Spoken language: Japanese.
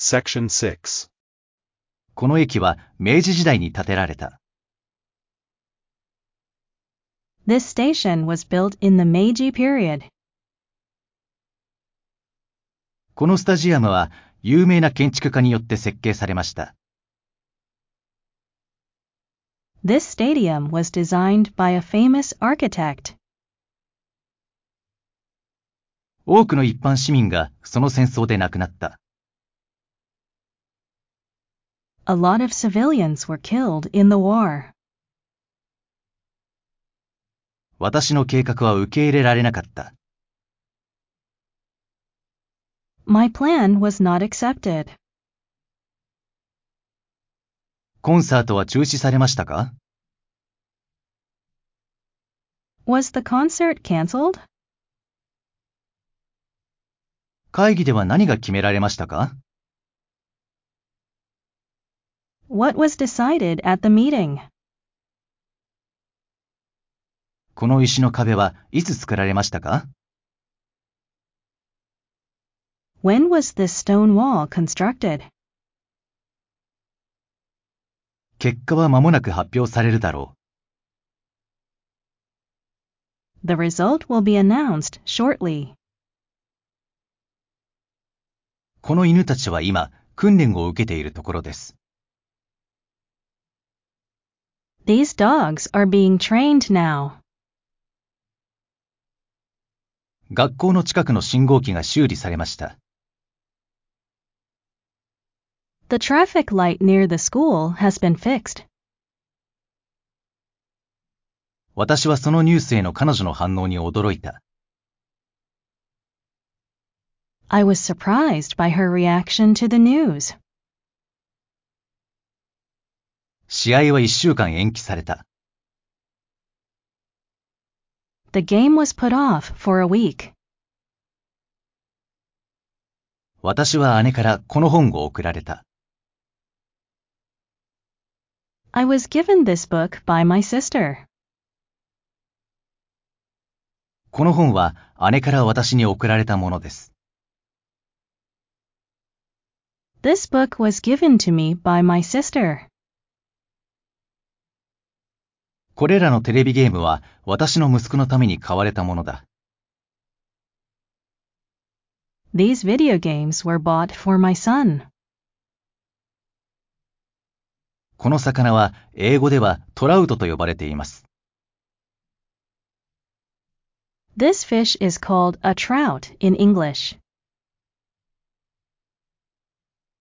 Section 6. この駅は明治時代に建てられた。 This station was built in the Meiji period. このスタジアムは有名な建築家によって設計されました。 This stadium was designed by a famous architect. 多くの一般市民がその戦争で亡くなった。 A lot of civilians were killed in the war. 私の計画は受け入れられなかった。 My plan was not accepted. コンサートは中止されましたか？ Was the concert cancelled? 会議では何が決められましたか？ What was decided at the meeting? この石の壁はいつ作られましたか？ When was this stone wall constructed? 結果は間もなく発表されるだろう。 The result will be announced shortly. この犬たちは今、訓練を受けているところです。 These dogs are being trained now. 学校の近くの信号機が修理されました。 The traffic light near the school has been fixed. 私はそのニュースへの彼女の反応に驚いた。 I was surprised by her reaction to the news. 試合は1週間延期された。 The game was put off for a week. 私は姉からこの本を贈られた。 I was given this book by my sister. この本は姉から私に贈られたものです。 This book was given to me by my sister. これらのテレビゲームは私の息子のために買われたものだ。 These video games were bought for my son. この魚は英語ではトラウトと呼ばれています。 This fish is called a trout in English.